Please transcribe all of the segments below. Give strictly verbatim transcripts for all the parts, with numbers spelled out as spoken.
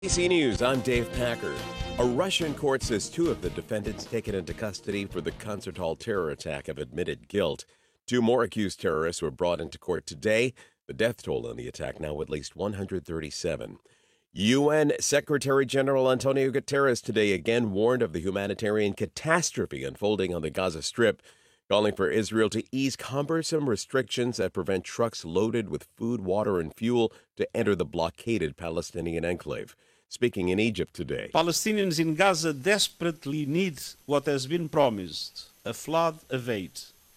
A B C News, I'm Dave Packer. A Russian court says two of the defendants taken into custody for the concert hall terror attack have admitted guilt. Two more accused terrorists were brought into court today. The death toll in the attack now at least one hundred thirty-seven. U N Secretary General Antonio Guterres today again warned of the humanitarian catastrophe unfolding on the Gaza Strip, calling for Israel to ease cumbersome restrictions that prevent trucks loaded with food, water, and fuel to enter the blockaded Palestinian enclave. Speaking in Egypt today. Palestinians in Gaza desperately need what has been promised, a flood of aid.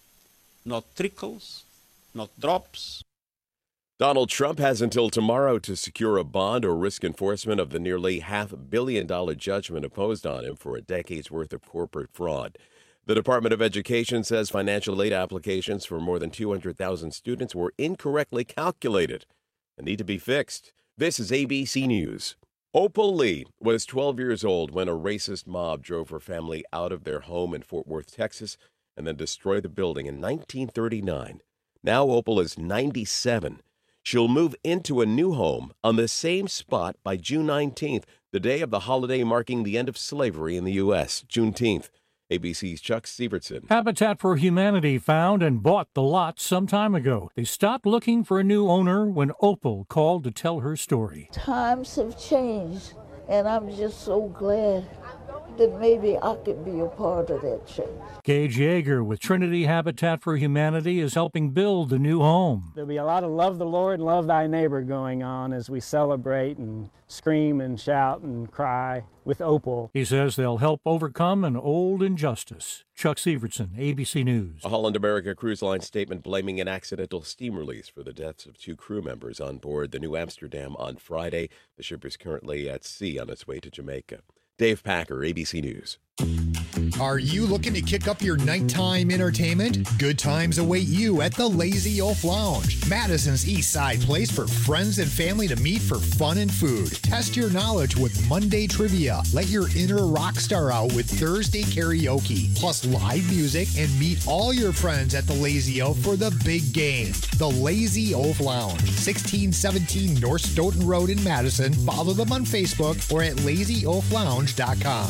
Not trickles, not drops. Donald Trump has until tomorrow to secure a bond or risk enforcement of the nearly half billion dollar judgment imposed on him for a decade's worth of corporate fraud. The Department of Education says financial aid applications for more than two hundred thousand students were incorrectly calculated and need to be fixed. This is A B C News. Opal Lee was twelve years old when a racist mob drove her family out of their home in Fort Worth, Texas, and then destroyed the building in nineteen thirty-nine. Now Opal is ninety-seven. She'll move into a new home on the same spot by June nineteenth, the day of the holiday marking the end of slavery in the U S, Juneteenth. A B C's Chuck Severson. Habitat for Humanity found and bought the lot some time ago. They stopped looking for a new owner when Opal called to tell her story. Times have changed, and I'm just so glad that maybe I could be a part of that change. Gage Yeager with Trinity Habitat for Humanity is helping build the new home. There'll be a lot of love the Lord, love thy neighbor going on as we celebrate and scream and shout and cry with Opal. He says they'll help overcome an old injustice. Chuck Severson, A B C News. A Holland America Cruise Line statement blaming an accidental steam release for the deaths of two crew members on board the New Amsterdam on Friday. The ship is currently at sea on its way to Jamaica. Dave Packer, A B C News. Are you looking to kick up your nighttime entertainment? Good times await you at the Lazy Oaf Lounge, Madison's East Side place for friends and family to meet for fun and food. Test your knowledge with Monday trivia. Let your inner rock star out with Thursday karaoke, plus live music, and meet all your friends at the Lazy Oaf for the big game. The Lazy Oaf Lounge, sixteen seventeen North Stoughton Road in Madison. Follow them on Facebook or at lazy oaf lounge dot com.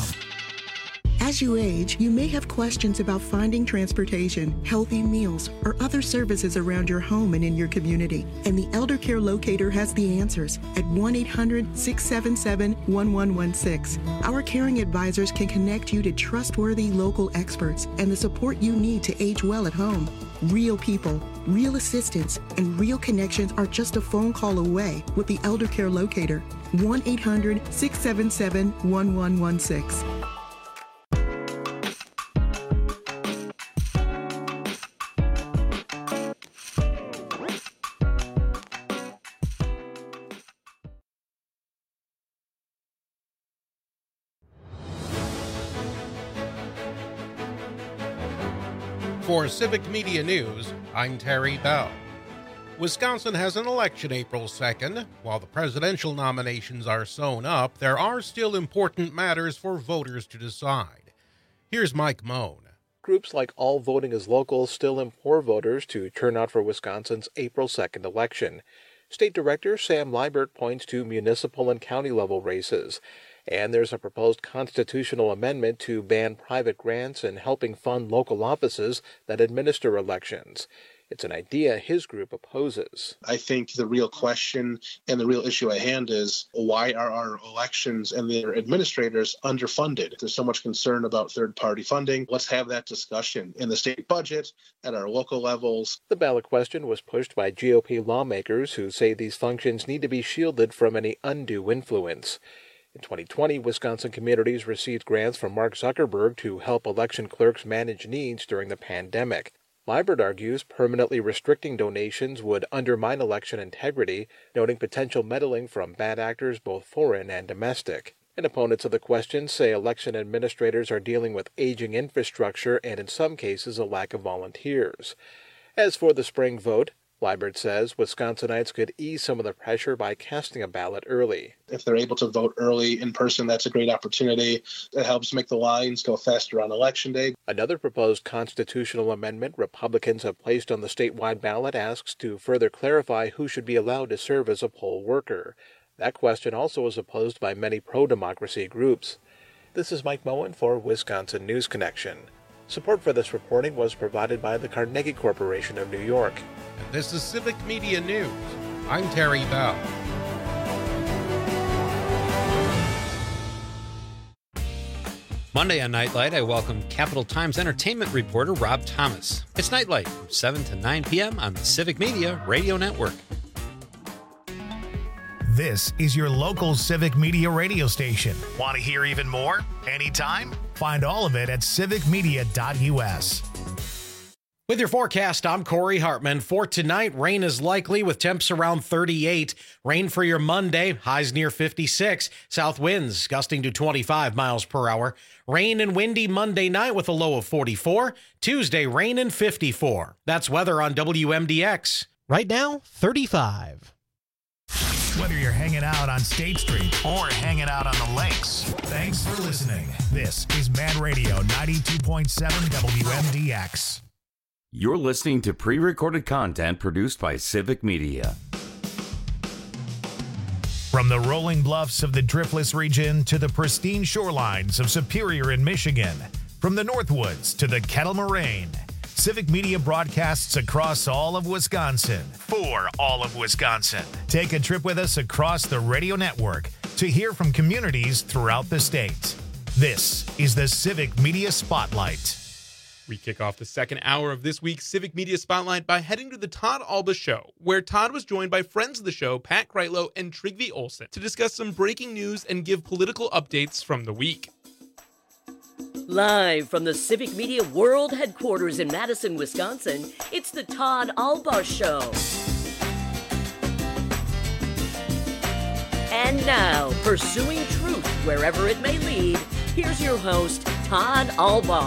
As you age, you may have questions about finding transportation, healthy meals, or other services around your home and in your community. And the Elder Care Locator has the answers at one eight hundred, six seven seven, one one one six. Our caring advisors can connect you to trustworthy local experts and the support you need to age well at home. Real people, real assistance, and real connections are just a phone call away with the Elder Care Locator. one eight hundred, six seven seven, one one one six. For Civic Media News, I'm Terry Bell. Wisconsin has an election April second. While the presidential nominations are sewn up, there are still important matters for voters to decide. Here's Mike Moan. Groups like All Voting is Local still implore voters to turn out for Wisconsin's April second election. State Director Sam Liebert points to municipal and county-level races. And there's a proposed constitutional amendment to ban private grants and helping fund local offices that administer elections. It's an idea his group opposes. I think the real question and the real issue at hand is, why are our elections and their administrators underfunded? There's so much concern about third-party funding. Let's have that discussion in the state budget, at our local levels. The ballot question was pushed by G O P lawmakers who say these functions need to be shielded from any undue influence. In twenty twenty, Wisconsin communities received grants from Mark Zuckerberg to help election clerks manage needs during the pandemic. Liebert argues permanently restricting donations would undermine election integrity, noting potential meddling from bad actors both foreign and domestic. And opponents of the question say election administrators are dealing with aging infrastructure and in some cases a lack of volunteers. As for the spring vote, Liebert says Wisconsinites could ease some of the pressure by casting a ballot early. If they're able to vote early in person, that's a great opportunity. It helps make the lines go faster on Election Day. Another proposed constitutional amendment Republicans have placed on the statewide ballot asks to further clarify who should be allowed to serve as a poll worker. That question also was opposed by many pro-democracy groups. This is Mike Moen for Wisconsin News Connection. Support for this reporting was provided by the Carnegie Corporation of New York. And this is Civic Media News. I'm Terry Bell. Monday on Nightlight, I welcome Capital Times entertainment reporter Rob Thomas. It's Nightlight from seven to nine p.m. on the Civic Media Radio Network. This is your local Civic Media radio station. Want to hear even more? Anytime? Find all of it at civic media dot u s. With your forecast, I'm Corey Hartman. For tonight, rain is likely with temps around thirty-eight. Rain for your Monday, highs near fifty-six. South winds gusting to twenty-five miles per hour. Rain and windy Monday night with a low of forty-four. Tuesday, rain and fifty-four. That's weather on W M D X. Right now, thirty-five. Whether you're hanging out on State Street or hanging out on the lakes, thanks for listening. This is Mad Radio ninety-two point seven W M D X. You're listening to pre-recorded content produced by Civic Media. From the rolling bluffs of the Driftless region to the pristine shorelines of Superior in Michigan, from the Northwoods to the Kettle Moraine, Civic Media broadcasts across all of Wisconsin for all of Wisconsin. Take a trip with us across the radio network to hear from communities throughout the state. This is the Civic Media Spotlight. We kick off the second hour of this week's Civic Media Spotlight by heading to the Todd Alba Show, where Todd was joined by friends of the show, Pat Kreitlow and Trygve Olsen, to discuss some breaking news and give political updates from the week. Live from the Civic Media World Headquarters in Madison, Wisconsin, it's the Todd Alba Show. And now, pursuing truth wherever it may lead, here's your host, Todd Alba.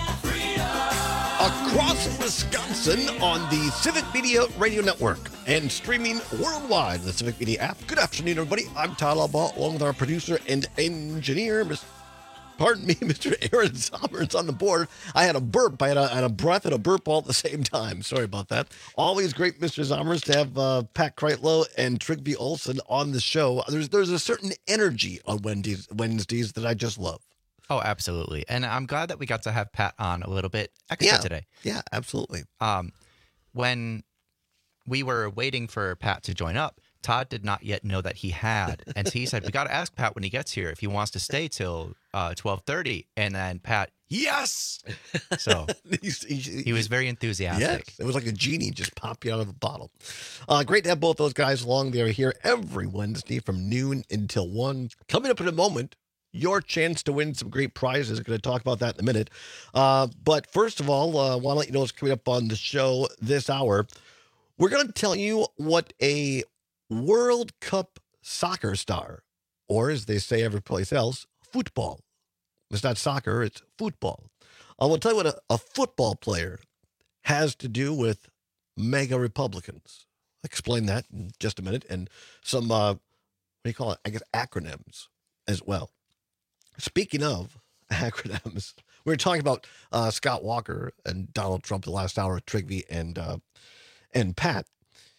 Across Wisconsin on the Civic Media Radio Network and streaming worldwide the Civic Media app. Good afternoon, everybody. I'm Todd Alba, along with our producer and engineer, Mister Pardon me, Mister Aaron Sommers on the board. I had a burp. I had a, had a breath and a burp all at the same time. Sorry about that. Always great, Mister Sommers, to have uh, Pat Kreitlow and Trygve Olsen on the show. There's there's a certain energy on Wednesdays, Wednesdays that I just love. Oh, absolutely. And I'm glad that we got to have Pat on a little bit extra yeah, today. Yeah, absolutely. Um, when we were waiting for Pat to join up, Todd did not yet know that he had. And so he said, we got to ask Pat when he gets here if he wants to stay till uh, twelve thirty. And then Pat, yes! So he's, he's, he was very enthusiastic. Yes, it was like a genie just popping out of the bottle. Uh, great to have both those guys along. They're here every Wednesday from noon until one. Coming up in a moment, your chance to win some great prizes. I'm going to talk about that in a minute. Uh, but first of all, I uh, want to let you know what's coming up on the show this hour. We're going to tell you what a World Cup soccer star, or as they say every place else, football. It's not soccer, it's football. I will tell you what a, a football player has to do with MAGA Republicans. I'll explain that in just a minute. And some, uh, what do you call it? I guess acronyms as well. Speaking of acronyms, we were talking about uh, Scott Walker and Donald Trump the last hour with Trygve and uh, and Pat.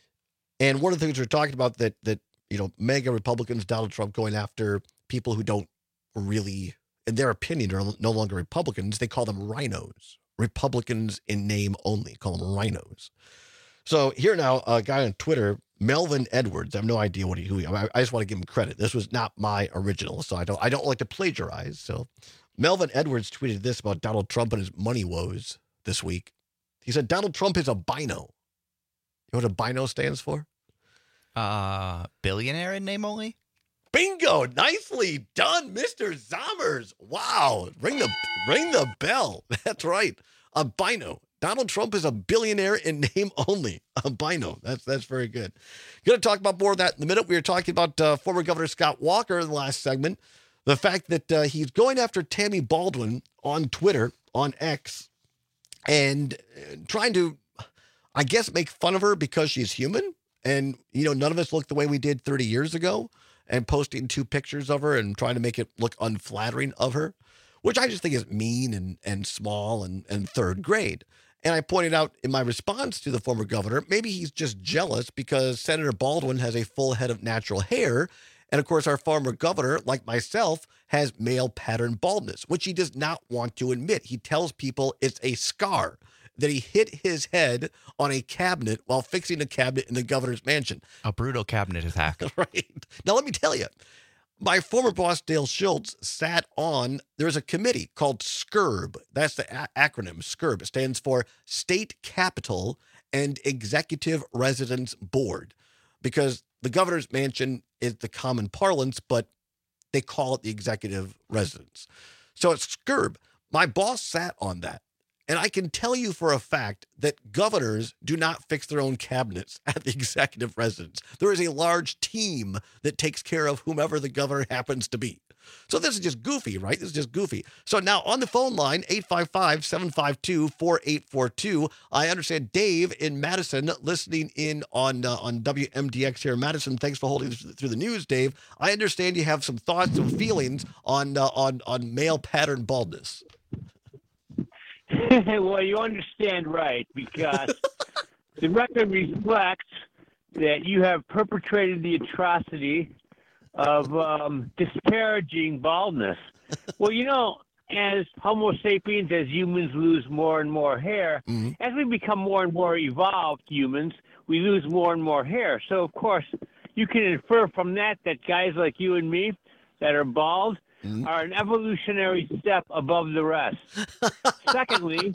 And one of the things we we're talking about that that you know, MAGA Republicans, Donald Trump going after people who don't really, in their opinion, are no longer Republicans. They call them rhinos. Republicans in name only. Call them rhinos. So here now, a guy on Twitter, Melvin Edwards. I have no idea what he, who he. I, I just want to give him credit. This was not my original, so I don't. I don't like to plagiarize. So, Melvin Edwards tweeted this about Donald Trump and his money woes this week. He said Donald Trump is a bino. You know what a bino stands for? Uh, billionaire in name only. Bingo! Nicely done, Mister Zommers. Wow! Ring the ring the bell. That's right. A bino. Donald Trump is a billionaire in name only. A bino. That's that's very good. Going to talk about more of that in a minute. We were talking about uh, former Governor Scott Walker in the last segment. The fact that uh, he's going after Tammy Baldwin on Twitter, on X, and trying to, I guess, make fun of her because she's human. And, you know, none of us look the way we did thirty years ago, and posting two pictures of her and trying to make it look unflattering of her, which I just think is mean and, and small and, and third grade. And I pointed out in my response to the former governor, maybe he's just jealous because Senator Baldwin has a full head of natural hair. And of course, our former governor, like myself, has male pattern baldness, which he does not want to admit. He tells people it's a scar, that he hit his head on a cabinet while fixing a cabinet in the governor's mansion. A brutal cabinet attack. Right. Now, let me tell you, my former boss, Dale Schultz, sat on, there's a committee called SCIRB. That's the a- acronym, SCIRB. It stands for State Capitol and Executive Residence Board, because the governor's mansion is the common parlance, but they call it the executive residence. So it's SCIRB. My boss sat on that. And I can tell you for a fact that governors do not fix their own cabinets at the executive residence. There is a large team that takes care of whomever the governor happens to be. So this is just goofy, right? This is just goofy. So now on the phone line, eight five five, seven five two, four eight four two, I understand Dave in Madison listening in on uh, on W M D X here in Madison. Thanks for holding this through the news, Dave. I understand you have some thoughts and feelings on uh, on on male pattern baldness. Well, you understand right, because the record reflects that you have perpetrated the atrocity of um, disparaging baldness. Well, you know, as Homo sapiens, as humans lose more and more hair, mm-hmm. as we become more and more evolved humans, we lose more and more hair. So, of course, you can infer from that that guys like you and me that are bald Mm-hmm. are an evolutionary step above the rest. Secondly,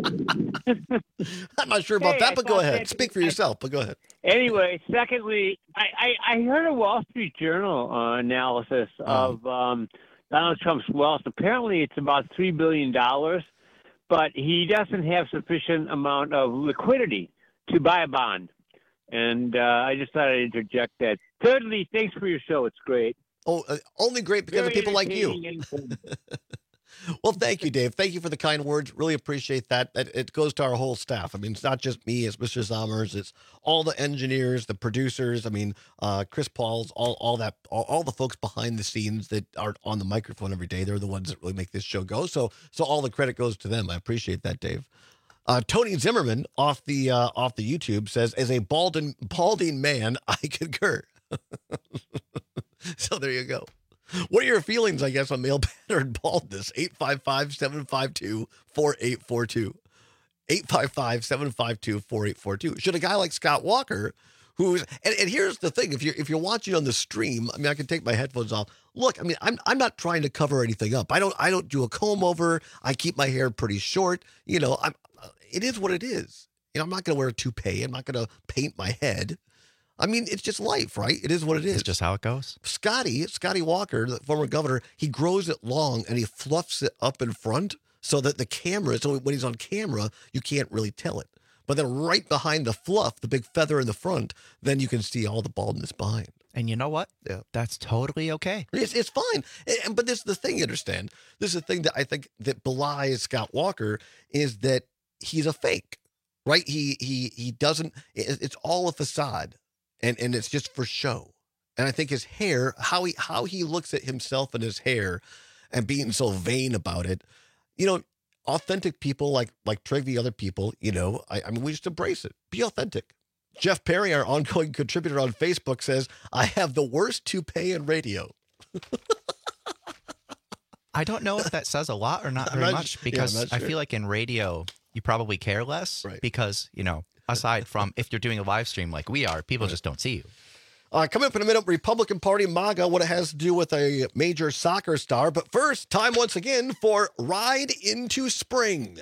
I'm not sure about hey, that, but go ahead. That, Speak for yourself, but go ahead. Anyway, secondly, I, I, I heard a Wall Street Journal uh, analysis mm. of um, Donald Trump's wealth. Apparently, it's about three billion dollars, but he doesn't have sufficient amount of liquidity to buy a bond. And uh, I just thought I'd interject that. Thirdly, thanks for your show. It's great. Oh, uh, only great because Very of people like you. Well, thank you, Dave. Thank you for the kind words. Really appreciate that. It, it goes to our whole staff. I mean, it's not just me. It's Mister Zommers. It's all the engineers, the producers. I mean, uh, Chris Paul's, all all that, all, all the folks behind the scenes that are on the microphone every day. They're the ones that really make this show go. So, so all the credit goes to them. I appreciate that, Dave. Uh, Tony Zimmerman off the uh, off the YouTube says, as a balding balding man, I concur. So there you go. What are your feelings, I guess, on male pattern baldness? eight five five, seven five two, four eight four two. eight five five, seven five two, four eight four two. Should a guy like Scott Walker, who's and, and here's the thing, if you're if you're watching on the stream, I mean, I can take my headphones off. Look, I mean, I'm I'm not trying to cover anything up. I don't I don't do a comb over. I keep my hair pretty short. You know, I'm it is what it is. You know, I'm not gonna wear a toupee. I'm not gonna paint my head. I mean, it's just life, right? It is what it is. It's just how it goes. Scotty, Scotty Walker, the former governor, he grows it long and he fluffs it up in front so that the camera, so when he's on camera, you can't really tell it. But then right behind the fluff, the big feather in the front, then you can see all the baldness behind. And you know what? Yeah. That's totally okay. It's, it's fine. And, but this is the thing, you understand? This is the thing that I think that belies Scott Walker is that he's a fake, right? He, he, he doesn't, it's all a facade. And and it's just for show. And I think his hair, how he how he looks at himself and his hair and being so vain about it, you know, authentic people like like Trigby, other people, you know, I, I mean, we just embrace it. Be authentic. Jeff Perry, our ongoing contributor on Facebook, says, I have the worst toupee in radio. I don't know if that says a lot or not very not, much, because yeah, I sure. feel like in radio, you probably care less right. because, you know, aside from if you're doing a live stream like we are, people right. just don't see you. Uh, coming up in a minute, Republican Party MAGA, what it has to do with a major soccer star. But first, time once again for Ride into Spring.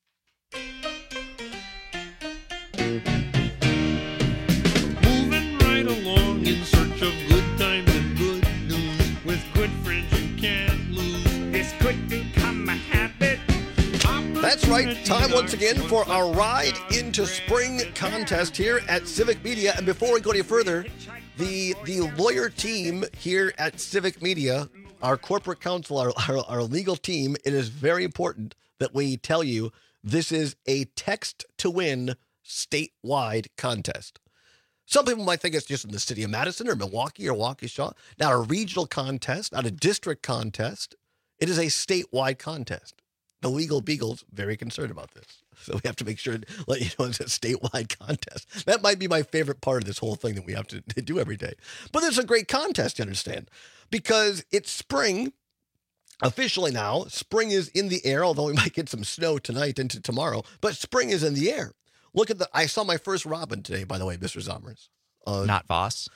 Moving right along in search of good times and good news. With good friends you can't lose. This could become a habit. That's right. Time once again for our Ride into Spring contest here at Civic Media. And before we go any further, the the lawyer team here at Civic Media, our corporate counsel, our, our, our legal team, it is very important that we tell you this is a text to win statewide contest. Some people might think it's just in the city of Madison or Milwaukee or Waukesha. Not a regional contest, not a district contest. It is a statewide contest. the Legal Beagle's very concerned about this. So we have to make sure to let you know it's a statewide contest. That might be my favorite part of this whole thing that we have to, to do every day. But it's a great contest, you understand, because it's spring. Officially now, spring is in the air, although we might get some snow tonight into tomorrow. But spring is in the air. Look at the, I saw my first robin today, by the way, Mister Zommers. Uh, Not Voss.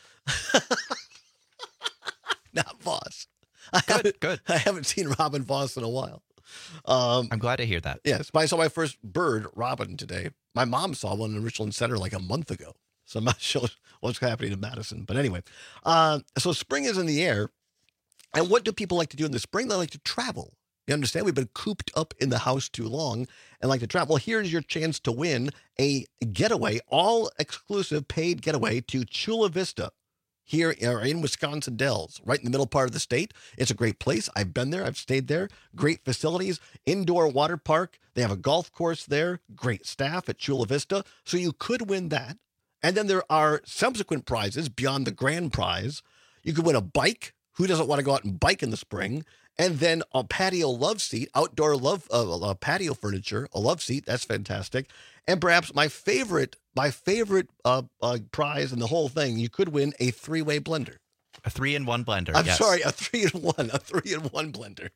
Not Voss. I Good, haven't, good. I haven't seen Robin Voss in a while. Um, I'm glad to hear that. Yes, but I saw my first bird, robin, today. My mom saw one in Richland Center like a month ago. So I'm not sure what's happening in Madison. But anyway, uh, so spring is in the air. And what do people like to do in the spring? They like to travel. You understand? We've been cooped up in the house too long and like to travel. Well, here's your chance to win a getaway, all exclusive paid getaway to Chula Vista here in Wisconsin Dells, right in the middle part of the state. It's a great place. I've been there. I've stayed there. Great facilities, indoor water park. They have a golf course there. Great staff at Chula Vista. So you could win that. And then there are subsequent prizes beyond the grand prize. You could win a bike. Who doesn't want to go out and bike in the spring? And then a patio love seat, outdoor love uh, uh, patio furniture, a love seat. That's fantastic. And perhaps my favorite, my favorite uh, uh, prize in the whole thing, you could win a three-way blender. A three-in-one blender. I'm yes. sorry, a three-in-one, a three-in-one blender.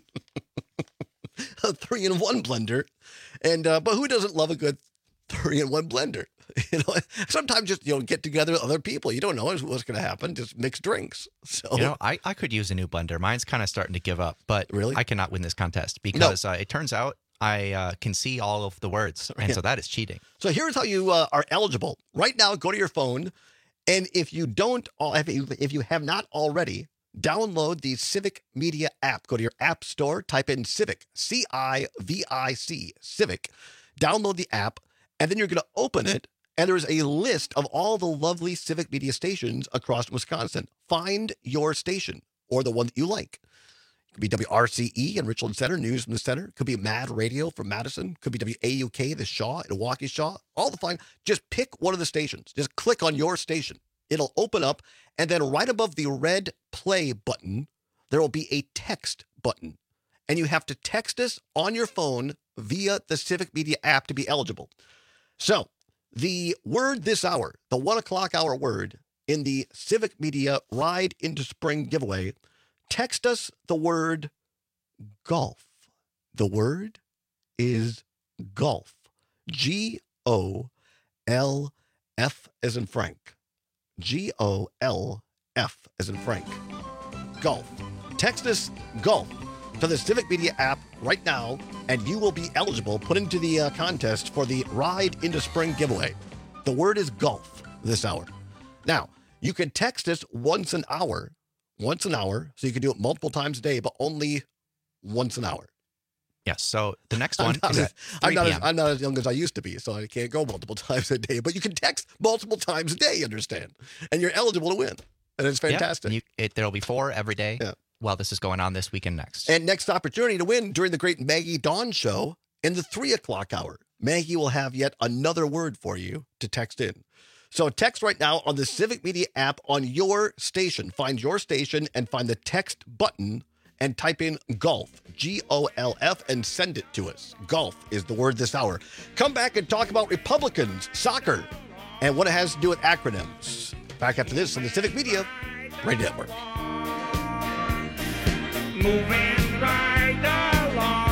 A three-in-one blender. And uh, but who doesn't love a good three-in-one blender? You know, sometimes just, you know, get together with other people. You don't know what's going to happen. Just mix drinks. So, You know, I, I could use a new blender. Mine's kind of starting to give up, but really? I cannot win this contest because uh, it turns out I uh, can see all of the words, and Yeah. so that is cheating. So here's how you uh, are eligible. Right now, go to your phone, and if you don't, if you, if you have not already, download the Civic Media app. Go to your app store, type in Civic, C I V I C, Civic. Download the app, and then you're going to open it, and there's a list of all the lovely Civic Media stations across Wisconsin. Find your station or the one that you like. It could be W R C E in Richland Center, News from the Center. Could be Mad Radio from Madison. Could be W A U K, the Shaw, in Waukesha. All the fine. Just pick one of the stations. Just click on your station. It'll open up, and then right above the red play button, there will be a text button. And you have to text us on your phone via the Civic Media app to be eligible. So, the word this hour, the one o'clock hour word in the Civic Media Ride into Spring giveaway, text us the word golf. The word is golf. G O L F as in Frank. G O L F as in Frank. Golf. Text us golf to the Civic Media app right now, and you will be eligible, put into the uh, contest for the Ride into Spring giveaway. The word is golf this hour. Now, you can text us once an hour, once an hour, so you can do it multiple times a day, but only once an hour. Yes, so the next I'm one not is as- at I'm three not, as, p.m. I'm not as young as I used to be, so I can't go multiple times a day, but you can text multiple times a day, you understand? And you're eligible to win. And it's Yep, fantastic. and you, it, there'll be four every day Yeah. while this is going on this weekend next. And next opportunity to win during the great Maggie Dawn show in the three o'clock hour. Maggie will have yet another word for you to text in. So text right now on the Civic Media app on your station. Find your station and find the text button and type in golf, G O L F, and send it to us. Golf is the word this hour. Come back and talk about Republicans, soccer, and what it has to do with acronyms. Back after this on the Civic Media Radio Network. Moving right along.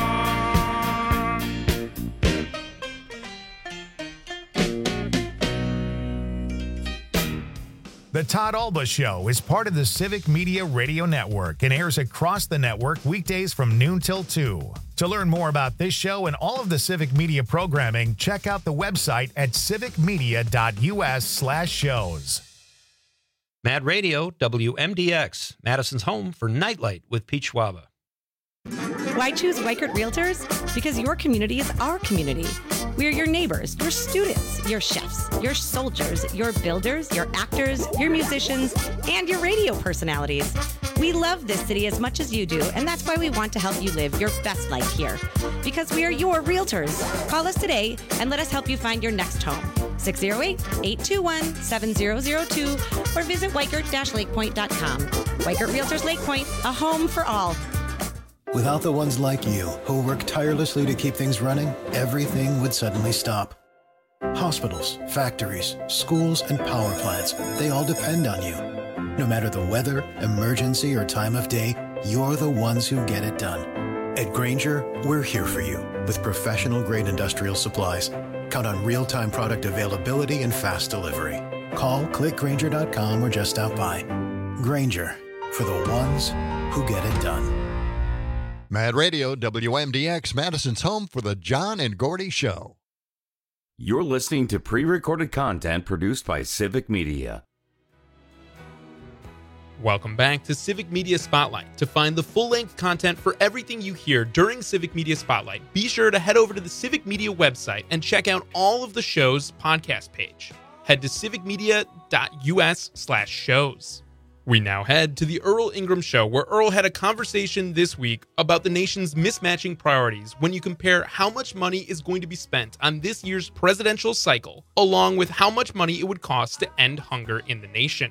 The Todd Alba Show is part of the Civic Media Radio Network and airs across the network weekdays from noon till two. To learn more about this show and all of the Civic Media programming, check out the website at civicmedia.us slash shows. Mad Radio, W M D X, Madison's home for Nightlight with Pete Schwaba. Why choose Weichert Realtors? Because your community is our community. We are your neighbors, your students, your chefs, your soldiers, your builders, your actors, your musicians, and your radio personalities. We love this city as much as you do, and that's why we want to help you live your best life here. Because we are your realtors. Call us today and let us help you find your next home. six oh eight, eight two one, seven oh oh two or visit weichert dash lakepoint dot com. Weichert Realtors Lake Point, a home for all. Without the ones like you, who work tirelessly to keep things running, everything would suddenly stop. Hospitals, factories, schools, and power plants, they all depend on you. No matter the weather, emergency, or time of day, you're the ones who get it done. At Grainger, we're here for you with professional-grade industrial supplies. Count on real-time product availability and fast delivery. Call, click Grainger dot com, or just stop by. Grainger, for the ones who get it done. Mad Radio, W M D X, Madison's home for the John and Gordy Show. You're listening to pre-recorded content produced by Civic Media. Welcome back to Civic Media Spotlight. To find the full-length content for everything you hear during Civic Media Spotlight, be sure to head over to the Civic Media website and check out all of the show's podcast page. Head to civicmedia.us slash shows. We now head to the Earl Ingram Show, where Earl had a conversation this week about the nation's mismatching priorities when you compare how much money is going to be spent on this year's presidential cycle, along with how much money it would cost to end hunger in the nation.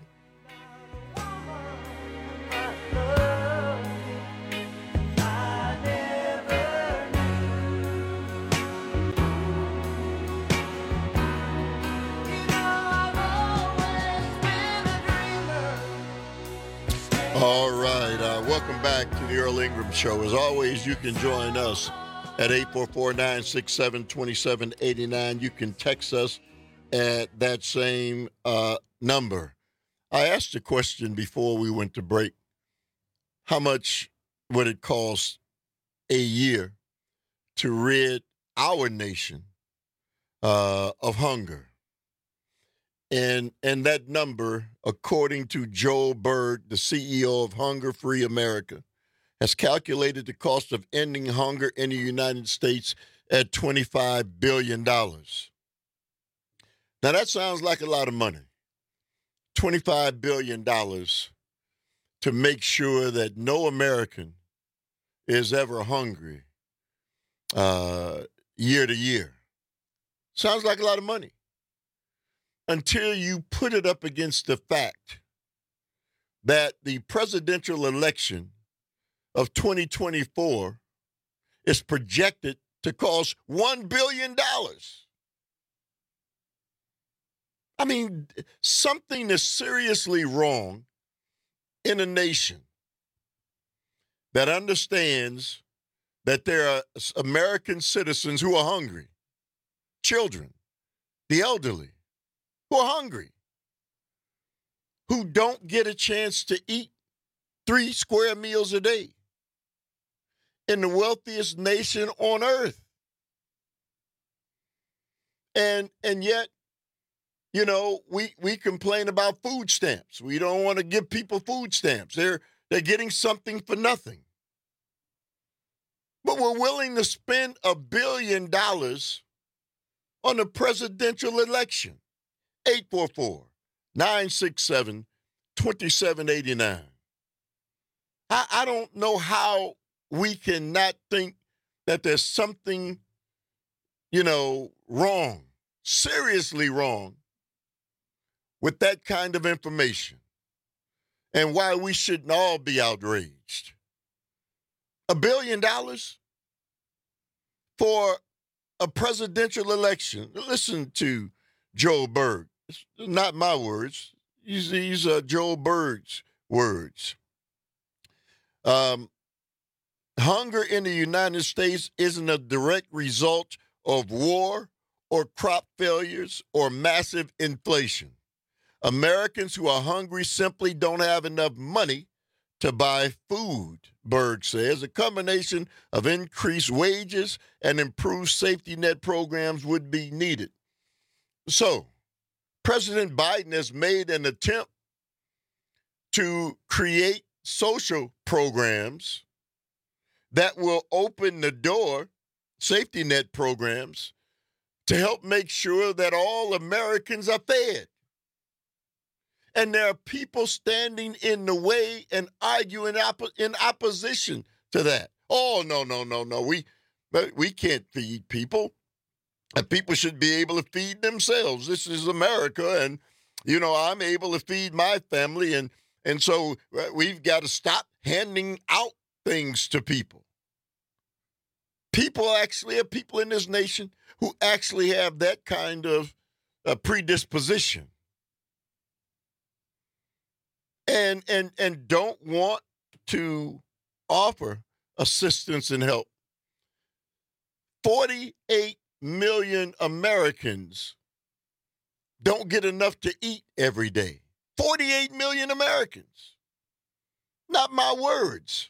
All right, uh, welcome back to the Earl Ingram Show. As always, you can join us at eight four four, nine six seven, two seven eight nine. You can text us at that same uh, number. I asked a question before we went to break. How much would it cost a year to rid our nation uh, of hunger? And and that number, according to Joel Berg, the C E O of Hunger Free America, has calculated the cost of ending hunger in the United States at twenty-five billion dollars. Now, that sounds like a lot of money. twenty-five billion dollars to make sure that no American is ever hungry uh, year to year. Sounds like a lot of money. Until you put it up against the fact that the presidential election of twenty twenty-four is projected to cost one billion dollars. I mean, something is seriously wrong in a nation that understands that there are American citizens who are hungry, children, the elderly, who are hungry, who don't get a chance to eat three square meals a day in the wealthiest nation on earth. And and yet, you know, we, we complain about food stamps. We don't want to give people food stamps. They're they're getting something for nothing. But we're willing to spend a billion dollars on the presidential election. eight four four, nine six seven, two seven eight nine. I, I don't know how we cannot think that there's something, you know, wrong, seriously wrong with that kind of information, and why we shouldn't all be outraged. A billion dollars for a presidential election. Listen to Joel Berg. It's not my words. These, these are Joel Berg's words. Um, hunger in the United States isn't a direct result of war or crop failures or massive inflation. Americans who are hungry simply don't have enough money to buy food, Berg says. A combination of increased wages and improved safety net programs would be needed. So, President Biden has made an attempt to create social programs that will open the door, safety net programs, to help make sure that all Americans are fed. And there are people standing in the way and arguing oppo- in opposition to that. Oh, no, no, no, no. We, we can't feed people. And people should be able to feed themselves. This is America, and, you know, I'm able to feed my family, and, and so we've got to stop handing out things to people. People actually are people in this nation who actually have that kind of uh, predisposition and and and don't want to offer assistance and help. forty-eight million Americans don't get enough to eat every day. forty-eight million Americans. Not my words.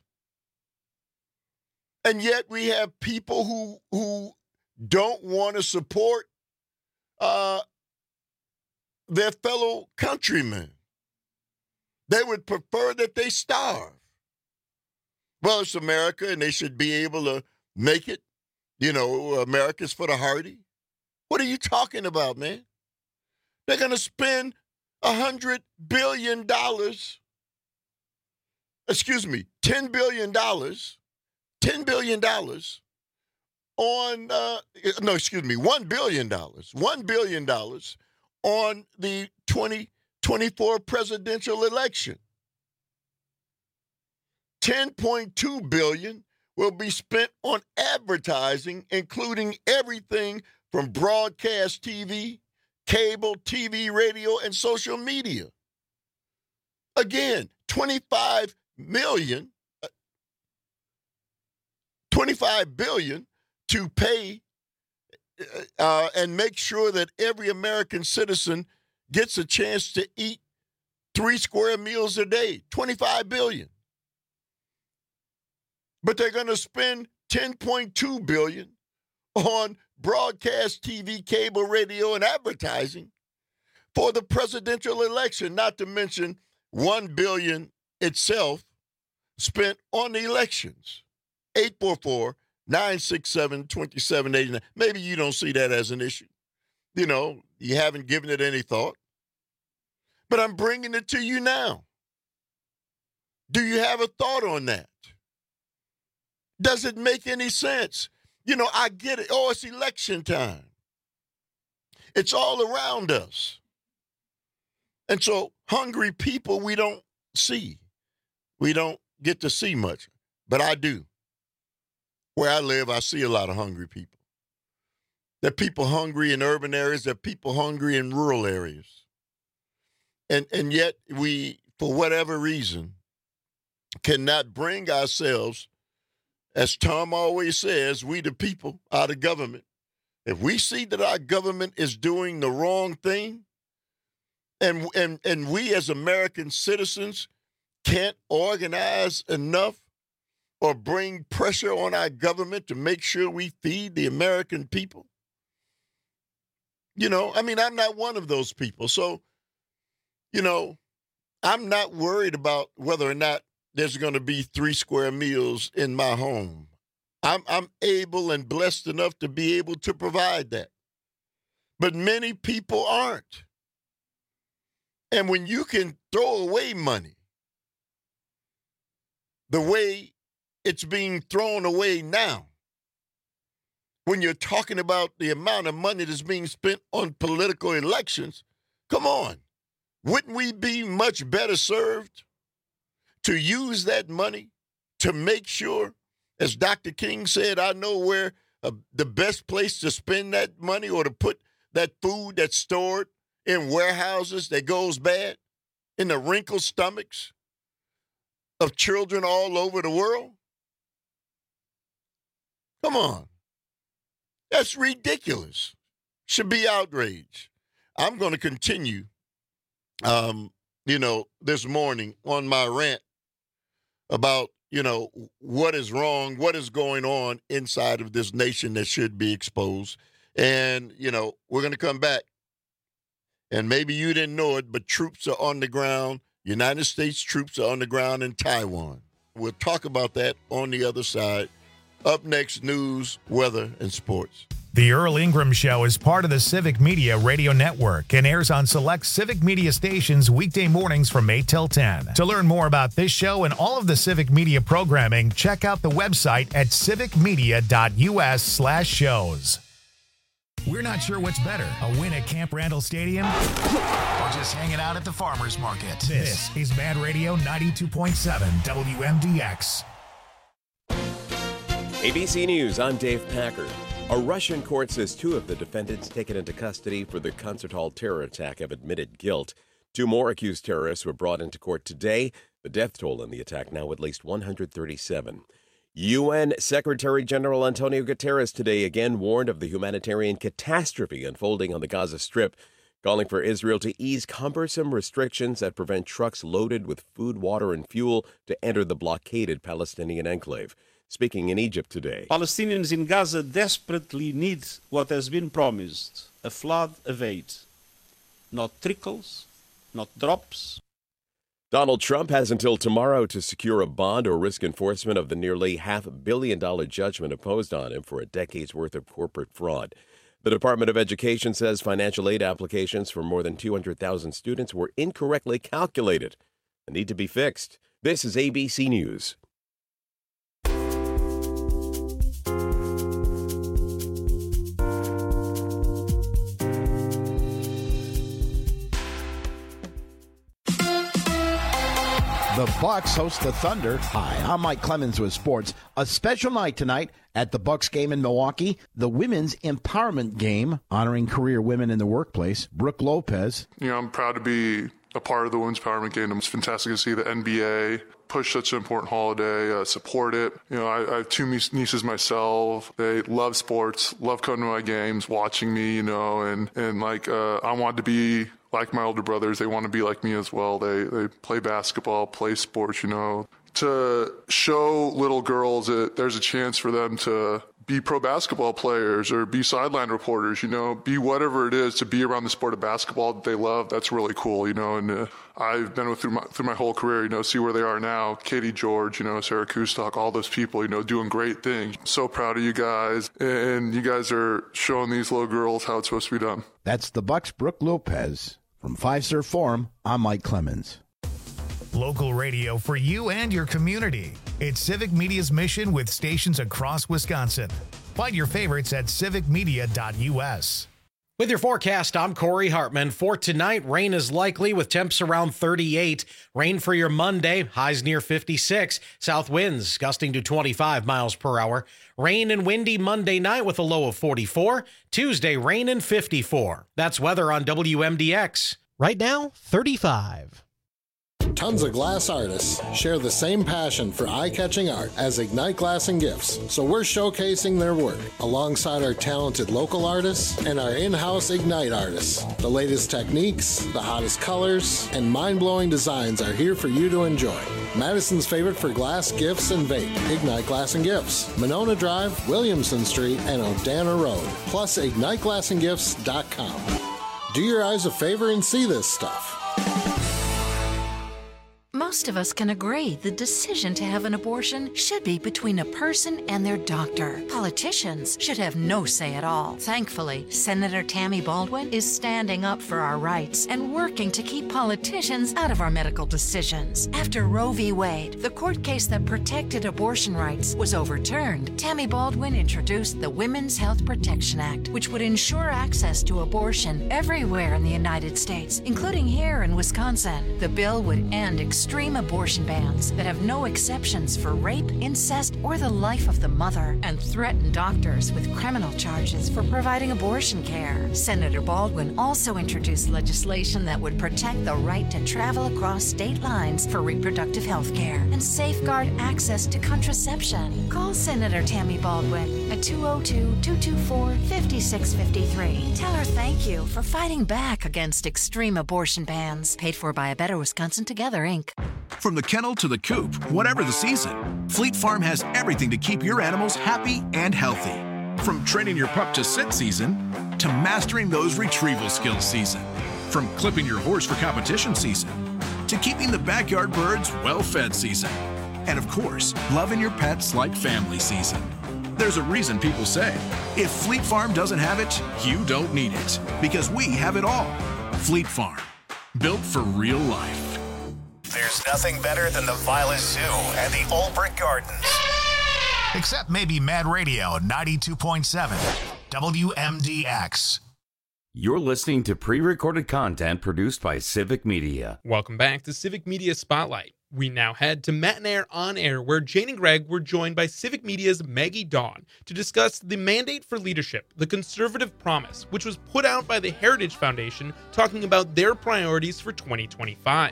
And yet we have people who who don't want to support uh, their fellow countrymen. They would prefer that they starve. Well, it's America, and they should be able to make it. You know, America's for the hardy. What are you talking about, man? They're going to spend one hundred billion dollars, excuse me, ten billion dollars, ten billion dollars on, uh, no, excuse me, one billion dollars, one billion dollars on the twenty twenty-four presidential election. ten point two billion dollars will be spent on advertising, including everything from broadcast T V, cable, T V, radio, and social media. Again, twenty-five million, twenty-five billion to pay uh, and make sure that every American citizen gets a chance to eat three square meals a day. twenty-five billion. But they're going to spend ten point two billion on broadcast T V, cable, radio, and advertising for the presidential election, not to mention one billion dollars itself spent on the elections. eight four four, nine six seven, two seven eight nine. Maybe you don't see that as an issue. You know, you haven't given it any thought. But I'm bringing it to you now. Do you have a thought on that? Does it make any sense? You know, I get it. Oh, it's election time. It's all around us. And so hungry people we don't see. We don't get to see much. But I do. Where I live, I see a lot of hungry people. There are people hungry in urban areas. There are people hungry in rural areas. And, and yet we, for whatever reason, cannot bring ourselves, as Tom always says, we the people are the government. If we see that our government is doing the wrong thing, and, and, and we as American citizens can't organize enough or bring pressure on our government to make sure we feed the American people, you know, I mean, I'm not one of those people. So, you know, I'm not worried about whether or not there's going to be three square meals in my home. I'm, I'm able and blessed enough to be able to provide that. But many people aren't. And when you can throw away money the way it's being thrown away now, when you're talking about the amount of money that's being spent on political elections, come on. Wouldn't we be much better served to use that money to make sure, as Doctor King said, I know where uh, the best place to spend that money or to put that food that's stored in warehouses that goes bad in the wrinkled stomachs of children all over the world? Come on. That's ridiculous. Should be outraged. I'm going to continue, um, you know, this morning on my rant about, you know, what is wrong, what is going on inside of this nation that should be exposed. And, you know, we're going to come back. And maybe you didn't know it, but troops are on the ground. United States troops are on the ground in Taiwan. We'll talk about that on the other side. Up next, news, weather, and sports. The Earl Ingram Show is part of the Civic Media Radio Network and airs on select Civic Media stations weekday mornings from eight till ten. To learn more about this show and all of the Civic Media programming, check out the website at civicmedia.us slash shows. We're not sure what's better, a win at Camp Randall Stadium or just hanging out at the farmer's market. This is Mad Radio ninety-two point seven W M D X. A B C News, I'm Dave Packer. A Russian court says two of the defendants taken into custody for the concert hall terror attack have admitted guilt. Two more accused terrorists were brought into court today. The death toll in the attack now at least one hundred thirty-seven. U N Secretary General Antonio Guterres today again warned of the humanitarian catastrophe unfolding on the Gaza Strip, calling for Israel to ease cumbersome restrictions that prevent trucks loaded with food, water, and fuel to enter the blockaded Palestinian enclave. Speaking in Egypt today. Palestinians in Gaza desperately need what has been promised, a flood of aid. Not trickles, not drops. Donald Trump has until tomorrow to secure a bond or risk enforcement of the nearly half billion dollar judgment imposed on him for a decade's worth of corporate fraud. The Department of Education says financial aid applications for more than two hundred thousand students were incorrectly calculated and need to be fixed. This is A B C News. The Bucks host the Thunder. Hi, I'm Mike Clemens with sports. A special night tonight at the Bucks game in Milwaukee. The women's empowerment game honoring career women in the workplace. Brooke Lopez. You know, I'm proud to be a part of the women's empowerment game. It's fantastic to see the N B A push such an important holiday, uh, support it. You know, I, I have two nieces myself. They love sports, love coming to my games, watching me, you know, and, and like, uh, I wanted to be like my older brothers. They want to be like me as well. They they play basketball, play sports, you know. To show little girls that there's a chance for them to be pro basketball players or be sideline reporters, you know, be whatever it is to be around the sport of basketball that they love. That's really cool, you know. And uh, I've been with through my through my whole career, you know, see where they are now. Katie George, you know, Sarah Kustok, all those people, you know, doing great things. So proud of you guys, and you guys are showing these little girls how it's supposed to be done. That's the Bucks. Brooke Lopez. From Five Star Forum, I'm Mike Clemens. Local radio for you and your community. It's Civic Media's mission with stations across Wisconsin. Find your favorites at civic media dot u s. With your forecast, I'm Corey Hartman. For tonight, rain is likely with temps around thirty-eight. Rain for your Monday, highs near fifty-six. South winds gusting to twenty-five miles per hour. Rain and windy Monday night with a low of forty-four. Tuesday, rain and fifty-four. That's weather on W M D X. Right now, thirty-five. Tons of glass artists share the same passion for eye-catching art as Ignite Glass and Gifts, so we're showcasing their work alongside our talented local artists and our in-house Ignite artists. The latest techniques, the hottest colors, and mind-blowing designs are here for you to enjoy. Madison's favorite for glass, gifts, and vape, Ignite Glass and Gifts, Monona Drive, Williamson Street, and Odana Road, plus ignite glass and gifts dot com. Do your eyes a favor and see this stuff. Most of us can agree the decision to have an abortion should be between a person and their doctor. Politicians should have no say at all. Thankfully, Senator Tammy Baldwin is standing up for our rights and working to keep politicians out of our medical decisions. After Roe v. Wade, the court case that protected abortion rights, was overturned, Tammy Baldwin introduced the Women's Health Protection Act, which would ensure access to abortion everywhere in the United States, including here in Wisconsin. The bill would end extreme abortion bans that have no exceptions for rape, incest, or the life of the mother, and threaten doctors with criminal charges for providing abortion care. Senator Baldwin also introduced legislation that would protect the right to travel across state lines for reproductive health care and safeguard access to contraception. Call Senator Tammy Baldwin at two oh two, two two four, five six five three. Tell her thank you for fighting back against extreme abortion bans. Paid for by A Better Wisconsin Together, Incorporated. From the kennel to the coop, whatever the season, Fleet Farm has everything to keep your animals happy and healthy. From training your pup to sit season, to mastering those retrieval skills season. From clipping your horse for competition season, to keeping the backyard birds well-fed season. And of course, loving your pets like family season. There's a reason people say, if Fleet Farm doesn't have it, you don't need it. Because we have it all. Fleet Farm, built for real life. There's nothing better than the Violet Zoo and the Old Brick Gardens. Except maybe Mad Radio ninety-two point seven, W M D X. You're listening to pre-recorded content produced by Civic Media. Welcome back to Civic Media Spotlight. We now head to Matt and Air on Air, where Jane and Greg were joined by Civic Media's Maggie Dawn to discuss the Mandate for Leadership, the Conservative Promise, which was put out by the Heritage Foundation, talking about their priorities for twenty twenty-five.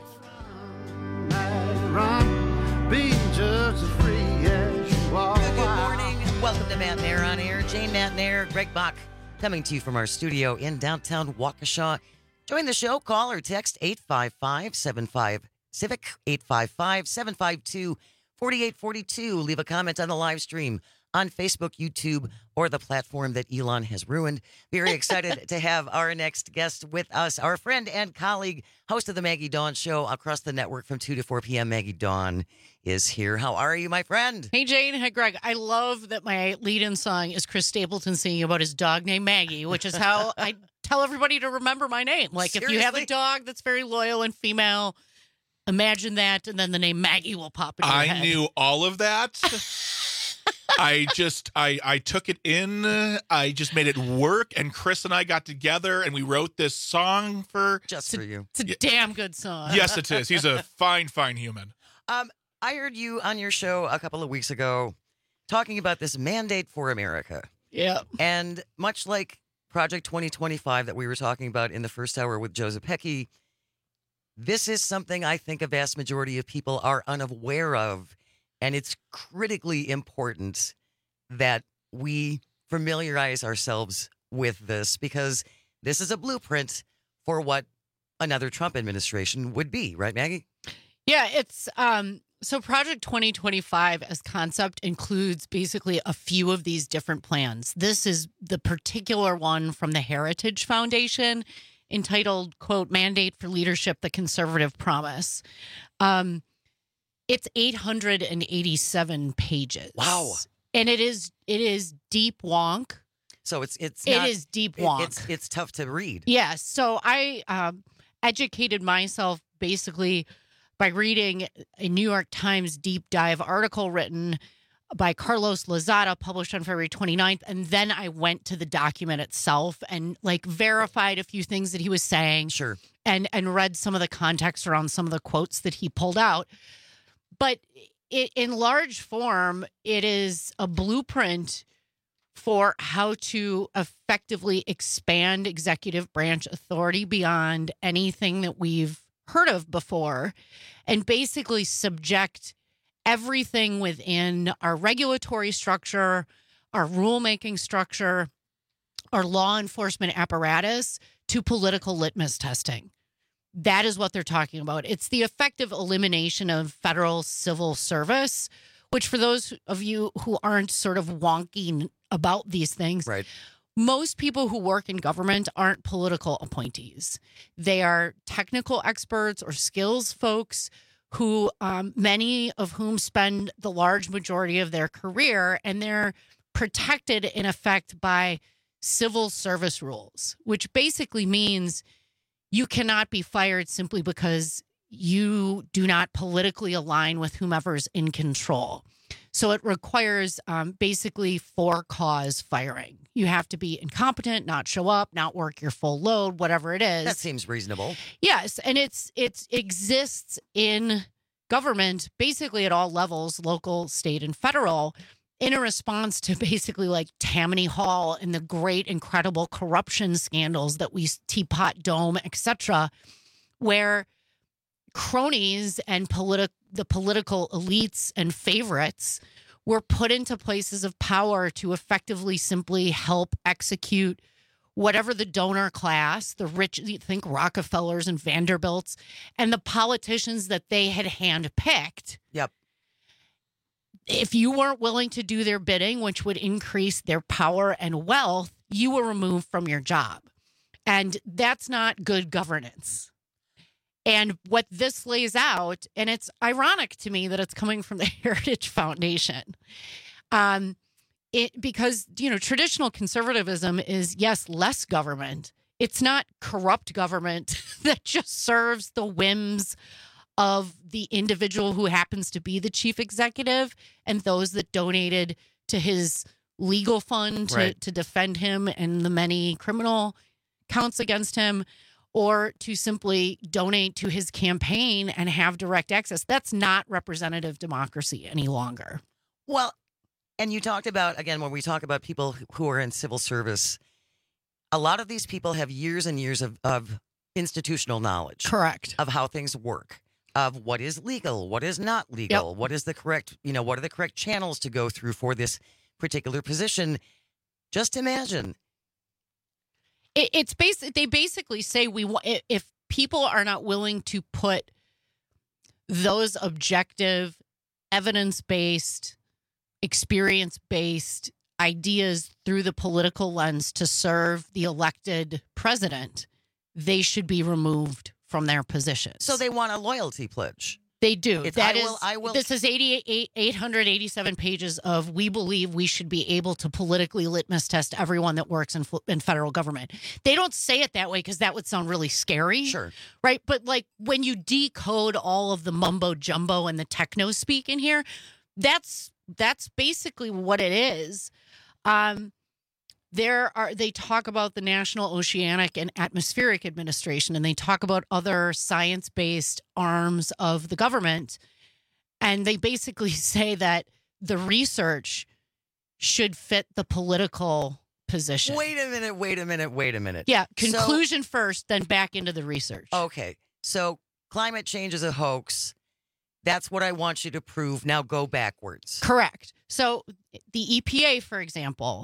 Good morning. Welcome to Matt and Air on Air. Jane, Matt and Air, Greg Bach, coming to you from our studio in downtown Waukesha. Join the show. Call or text eight five five, seven five Civic, eight five five, seven five two, four eight four two. Leave a comment on the live stream on Facebook, YouTube, or the platform that Elon has ruined. Very excited to have our next guest with us, our friend and colleague, host of the Maggie Dawn Show across the network from two to four p.m. Maggie Dawn is here. How are you, my friend? Hey, Jane. Hey, Greg. I love that my lead-in song is Chris Stapleton singing about his dog named Maggie, which is how I tell everybody to remember my name. Like, Seriously? if you have a dog that's very loyal and female, imagine that, and then the name Maggie will pop in your I head. knew all of that. I just, I, I took it in. I just made it work. And Chris and I got together and we wrote this song for. Just for you. It's a damn good song. Yes, it is. He's a fine, fine human. Um, I heard you on your show a couple of weeks ago talking about this Mandate for America. Yeah. And much like Project twenty twenty-five that we were talking about in the first hour with Joseph Pecky, this is something I think a vast majority of people are unaware of. And it's critically important that we familiarize ourselves with this, because this is a blueprint for what another Trump administration would be. Right, Maggie? Yeah, it's um so Project twenty twenty-five as concept includes basically a few of these different plans. This is the particular one from the Heritage Foundation entitled, quote, Mandate for Leadership, the Conservative Promise. Um It's eight hundred eighty-seven pages. Wow. And it is it is deep wonk. So it's it's It not, is deep it- wonk. It's it's tough to read. Yes. So I um, educated myself basically by reading a New York Times deep dive article written by Carlos Lozada, published on February twenty-ninth. And then I went to the document itself and like verified a few things that he was saying. Sure. And, and read some of the context around some of the quotes that he pulled out. But it, in large form, it is a blueprint for how to effectively expand executive branch authority beyond anything that we've heard of before, and basically subject everything within our regulatory structure, our rulemaking structure, our law enforcement apparatus to political litmus testing. That is what they're talking about. It's the effective elimination of federal civil service, which for those of you who aren't sort of wonky about these things, right. Most people who work in government aren't political appointees. They are technical experts or skills folks who, um, many of whom spend the large majority of their career, and they're protected in effect by civil service rules, which basically means you cannot be fired simply because you do not politically align with whomever's in control. So it requires um, basically for-cause firing. You have to be incompetent, not show up, not work your full load, whatever it is. That seems reasonable. Yes, and it's it's exists in government basically at all levels, local, state, and federal, in a response to basically like Tammany Hall and the great, incredible corruption scandals that we, Teapot Dome, et cetera, where cronies and politi- the political elites and favorites were put into places of power to effectively simply help execute whatever the donor class, the rich, you think Rockefellers and Vanderbilts, and the politicians that they had handpicked. Yep. If you weren't willing to do their bidding, which would increase their power and wealth, you were removed from your job. And that's not good governance. And what this lays out, and it's ironic to me that it's coming from the Heritage Foundation, um, it because, you know, traditional conservatism is, yes, less government. It's not corrupt government that just serves the whims of the individual who happens to be the chief executive and those that donated to his legal fund to, Right. to defend him and the many criminal counts against him, or to simply donate to his campaign and have direct access. That's not representative democracy any longer. Well, and you talked about, again, when we talk about people who are in civil service, a lot of these people have years and years of, of institutional knowledge. Correct. Of how things work, of what is legal, what is not legal, Yep. what is the correct, you know, what are the correct channels to go through for this particular position. Just imagine. It, it's basic. They basically say we want if people are not willing to put those objective, evidence-based, experience-based ideas through the political lens to serve the elected president, they should be removed from their positions. So they want a loyalty pledge. They do. It's, That I is, will, I will. this is eighty-eight, eight hundred eighty-seven pages of we believe we should be able to politically litmus test everyone that works in, in federal government. They don't say it that way because that would sound really scary. Sure. Right? But like when you decode all of the mumbo jumbo and the techno speak in here, that's that's basically what it is. Um, there are they talk about the National Oceanic and Atmospheric Administration, and they talk about other science-based arms of the government, and they basically say that the research should fit the political position. Wait a minute, wait a minute, wait a minute. Yeah, So- conclusion first, then back into the research. Okay, so climate change is a hoax. That's what I want you to prove. Now go backwards. Correct. So the E P A, for example,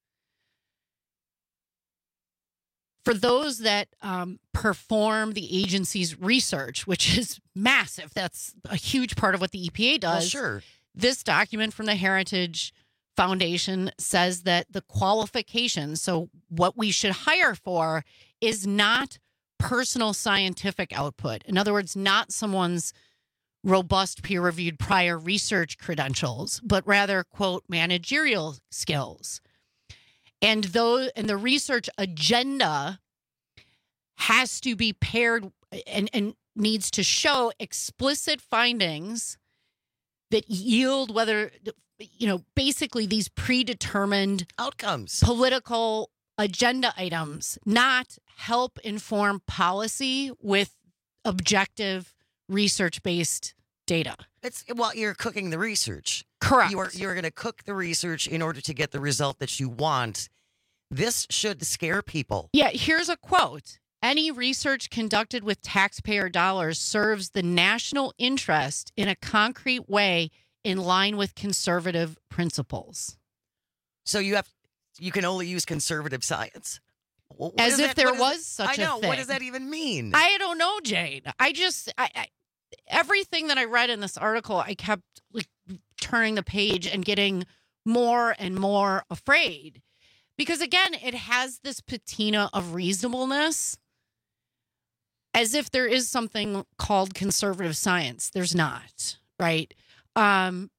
for those that um, perform the agency's research, which is massive, that's a huge part of what the E P A does. Well, sure. This document from the Heritage Foundation says that the qualifications, so what we should hire for, is not personal scientific output. In other words, not someone's robust peer-reviewed prior research credentials, but rather, quote, managerial skills. And those and the research agenda has to be paired and, and needs to show explicit findings that yield whether, you know, basically these predetermined outcomes, political agenda items, not help inform policy with objective research-based data. It's well, you're cooking the research. Correct. You're you're going to cook the research in order to get the result that you want. This should scare people. Yeah, here's a quote. Any research conducted with taxpayer dollars serves the national interest in a concrete way in line with conservative principles. So you have you can only use conservative science? What As is if that- there what is- was such I know. a thing. What does that even mean? I don't know, Jane. I just I, I everything that I read in this article, I kept like turning the page and getting more and more afraid. Because again, it has this patina of reasonableness, as if there is something called conservative science. There's not, right? Um,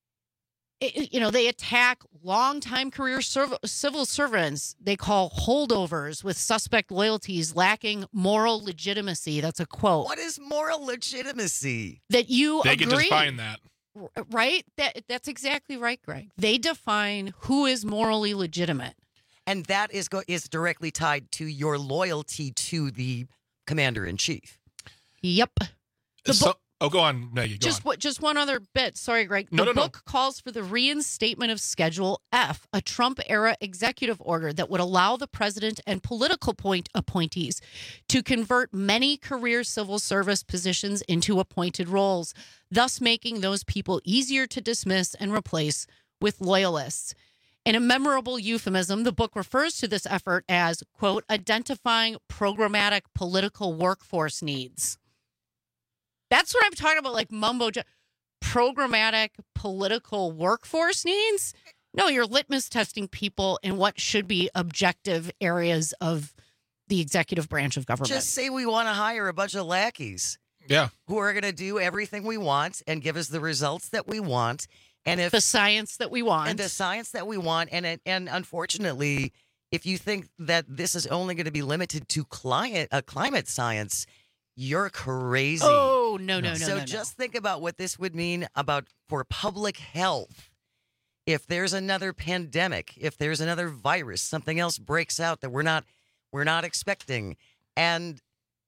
it, you know, they attack longtime career serv- civil servants. They call holdovers with suspect loyalties lacking moral legitimacy. That's a quote. What is moral legitimacy? That you They agree, can define that. r- right? That that's exactly right, Greg. They define who is morally legitimate. And that is go- is directly tied to your loyalty to the commander in chief. Yep. The So- book, oh, go on, Maggie. Go just on. what? Just one other bit. Sorry, Greg. No, the no, no. book calls for the reinstatement of Schedule F, a Trump-era executive order that would allow the president and political point appointees to convert many career civil service positions into appointed roles, thus making those people easier to dismiss and replace with loyalists. In a memorable euphemism, the book refers to this effort as, quote, identifying programmatic political workforce needs. That's what I'm talking about, like mumbo jumbo. Programmatic political workforce needs? No, you're litmus testing people in what should be objective areas of the executive branch of government. Just say we want to hire a bunch of lackeys. Yeah. Who are going to do everything we want and give us the results that we want. And if the science that we want. And the science that we want. And it, and unfortunately, if you think that this is only going to be limited to climate, uh, climate science, you're crazy. Oh, no, no, no, So no, no. just think about what this would mean about for public health. If there's another pandemic, if there's another virus, something else breaks out that we're not we're not expecting. And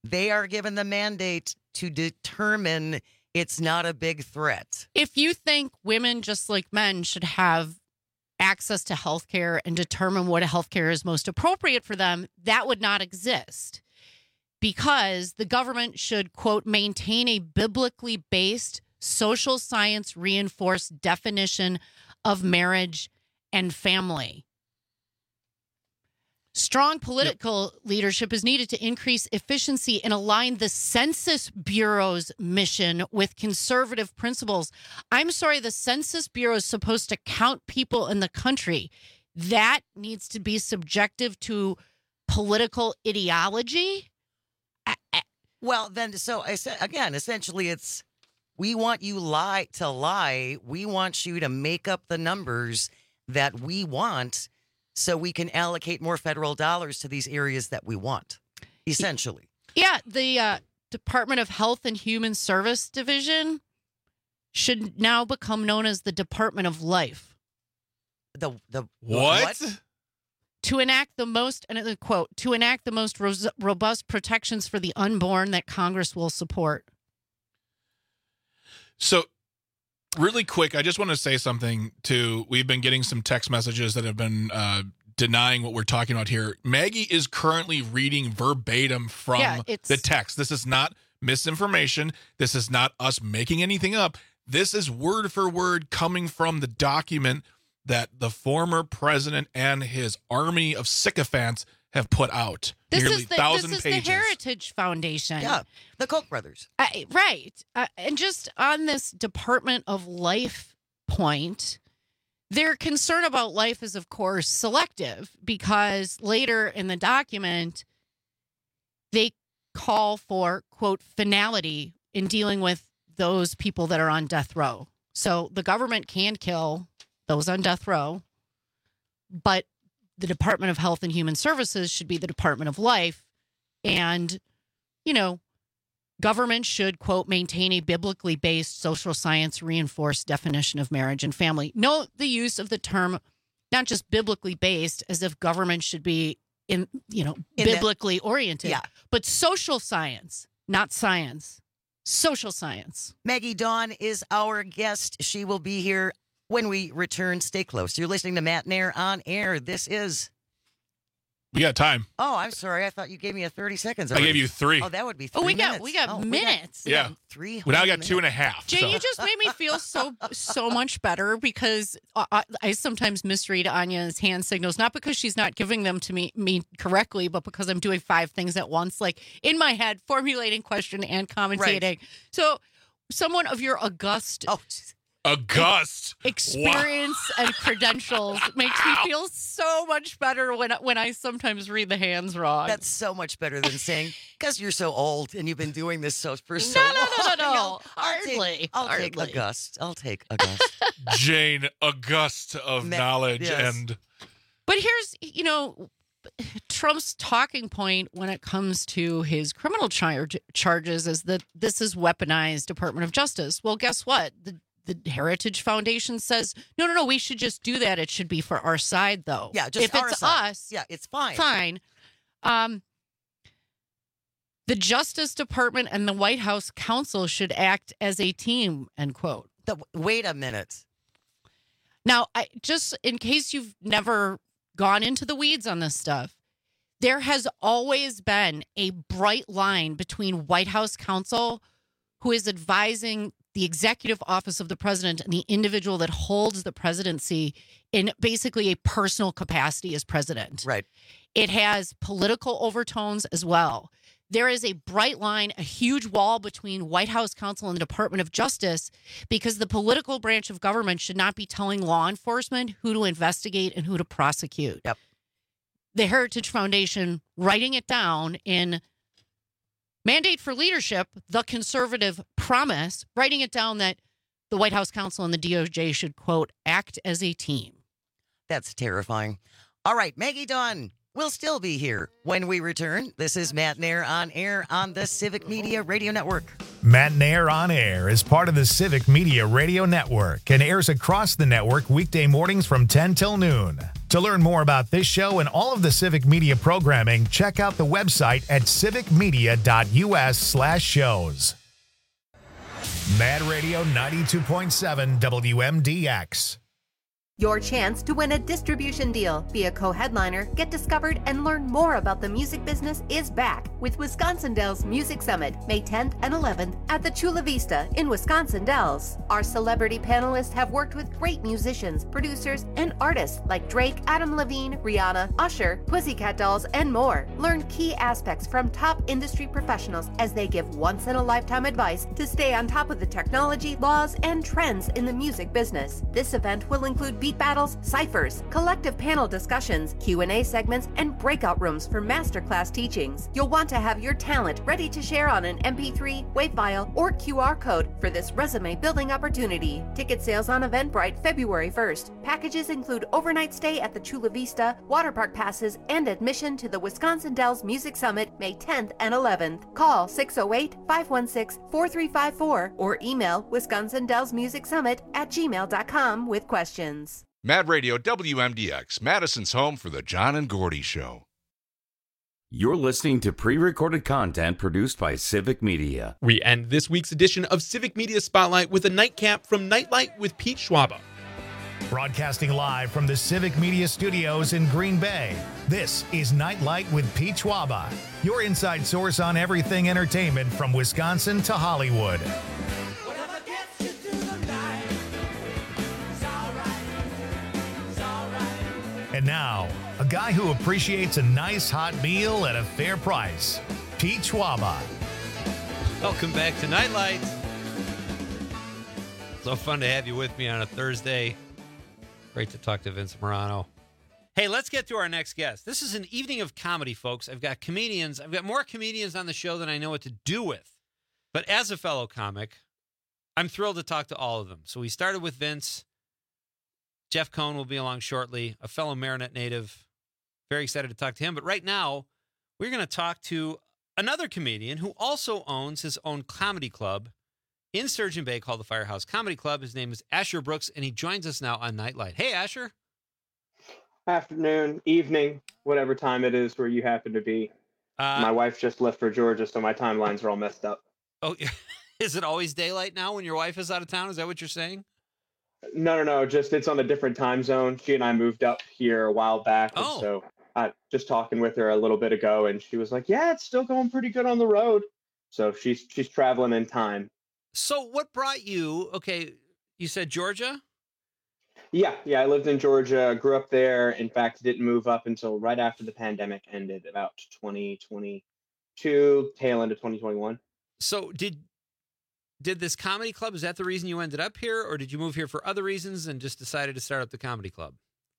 They are given the mandate to determine it's not a big threat. If you think women, just like men, should have access to health care and determine what health care is most appropriate for them, that would not exist. Because the government should, quote, maintain a biblically based, social science reinforced definition of marriage and family. Strong political yep. leadership is needed to increase efficiency and align the Census Bureau's mission with conservative principles. I'm sorry, the Census Bureau is supposed to count people in the country. That needs to be subjective to political ideology. Well, then, so again, essentially, it's we want you lie to lie. We want you to make up the numbers that we want so we can allocate more federal dollars to these areas that we want, essentially. Yeah, the uh, Department of Health and Human Service Division should now become known as the Department of Life. The the what? what? To enact the most, and a quote, to enact the most ro- robust protections for the unborn that Congress will support. So, really quick, I just want to say something to, we've been getting some text messages that have been uh, denying what we're talking about here. Maggie is currently reading verbatim from yeah, the text. This is not misinformation. This is not us making anything up. This is word for word coming from the document that the former president and his army of sycophants have put out. This Nearly is the, thousand this is pages. the Heritage Foundation. Yeah, the Koch brothers. Uh, right. Uh, and just on this Department of Life point, their concern about life is, of course, selective, because later in the document, they call for, quote, finality in dealing with those people that are on death row. So the government can kill those on death row, but the Department of Health and Human Services should be the Department of Life. And, you know, government should, quote, maintain a biblically based social science reinforced definition of marriage and family. Note the use of the term, not just biblically based, as if government should be in, you know, In biblically that, oriented, yeah. but social science, not science, social science. Maggie Dawn is our guest. She will be here when we return. Stay close. You're listening to Matt Nair on air. This is. We got time. Oh, I'm sorry. I thought you gave me a thirty seconds. I already. gave you three. Oh, that would be three Oh, we got minutes. we got oh, minutes. We got, we Yeah. got three. Well, now I got minutes. two and a half. Jay, so. you just made me feel so so much better, because I, I sometimes misread Anya's hand signals, not because she's not giving them to me me correctly, but because I'm doing five things at once, like in my head, formulating question and commentating. Right. So, someone of your august Oh, August experience wow. and credentials makes me feel so much better when when I sometimes read the hands wrong. that's so much better than saying, because you're so old and you've been doing this so for so no, long. no, no, no, no. I'll Hardly. take, I'll take Hardly. August. I'll take August. Jane, August of Ma- knowledge yes. and But here's, you know, Trump's talking point when it comes to his criminal charge, charges is that this is weaponized Department of Justice. Well, guess what? The the Heritage Foundation says, no, no, no, we should just do that. It should be for our side, though. Yeah, just if our it's side. us, Yeah, it's fine. fine. Um, the Justice Department and the White House counsel should act as a team, end quote. The, wait a minute. Now, I just in case you've never gone into the weeds on this stuff, there has always been a bright line between White House counsel, who is advising the executive office of the president, and the individual that holds the presidency in basically a personal capacity as president. Right. It has political overtones as well. There is a bright line, a huge wall between White House counsel and the Department of Justice, because the political branch of government should not be telling law enforcement who to investigate and who to prosecute. Yep. The Heritage Foundation writing it down in Mandate for Leadership, the conservative promise, writing it down that the White House counsel and the D O J should, quote, act as a team. That's terrifying. All right, Maggie Dawn will still be here when we return. This is Matt Nair on air on the Civic Media Radio Network. Matt Nair on Air is part of the Civic Media Radio Network and airs across the network weekday mornings from ten till noon. To learn more about this show and all of the Civic Media programming, check out the website at civicmedia.us slash shows. Mad Radio ninety-two point seven W M D X. Your chance to win a distribution deal, be a co-headliner, get discovered, and learn more about the music business is back with Wisconsin Dells Music Summit, May tenth and eleventh at the Chula Vista in Wisconsin Dells. Our celebrity panelists have worked with great musicians, producers, and artists like Drake, Adam Levine, Rihanna, Usher, Pussycat Dolls, and more. Learn key aspects from top industry professionals as they give once-in-a-lifetime advice to stay on top of the technology, laws, and trends in the music business. This event will include beat battles, ciphers, collective panel discussions, Q and A segments, and breakout rooms for masterclass teachings. You'll want to have your talent ready to share on an M P three, WAV file, or Q R code for this resume building opportunity. Ticket sales on Eventbrite February first. Packages include overnight stay at the Chula Vista, water park passes, and admission to the Wisconsin Dells Music Summit May tenth and eleventh. Call six oh eight, five one six, four three five four or email Wisconsin Dells Music Summit at gmail dot com with questions. Mad Radio W M D X, Madison's home for the John and Gordy Show. You're listening to pre-recorded content produced by Civic Media. We end this week's edition of Civic Media Spotlight with a nightcap from Nightlight with Pete Schwaba. Broadcasting live from the Civic Media Studios in Green Bay, this is Nightlight with Pete Schwaba, your inside source on everything entertainment from Wisconsin to Hollywood. And now, a guy who appreciates a nice hot meal at a fair price, Pete Schwaba. Welcome back to Nightlight. So fun to have you with me on a Thursday. Great to talk to Vince Morano. Hey, let's get to our next guest. This is an evening of comedy, folks. I've got comedians. I've got more comedians on the show than I know what to do with. But as a fellow comic, I'm thrilled to talk to all of them. So we started with Vince. Jeff Cohn will be along shortly, a fellow Marinette native. Very excited to talk to him. But right now, we're going to talk to another comedian who also owns his own comedy club in Sturgeon Bay called the Firehouse Comedy Club. His name is Asher Brooks, and he joins us now on Nightlight. Hey, Asher. Afternoon, evening, whatever time it is where you happen to be. Uh, my wife just left for Georgia, so my timelines are all messed up. Oh, is it always daylight now when your wife is out of town? Is that what you're saying? No, no, no. Just it's on a different time zone. She and I moved up here a while back. Oh. And so I just talking with her a little bit ago, and she was like, yeah, it's still going pretty good on the road. So she's she's traveling in time. So what brought you, okay, you said Georgia? Yeah, yeah. I lived in Georgia, grew up there. In fact, didn't move up until right after the pandemic ended, about twenty twenty-two, tail end of twenty twenty-one. So did Did this comedy club, is that the reason you ended up here, or did you move here for other reasons and just decided to start up the comedy club?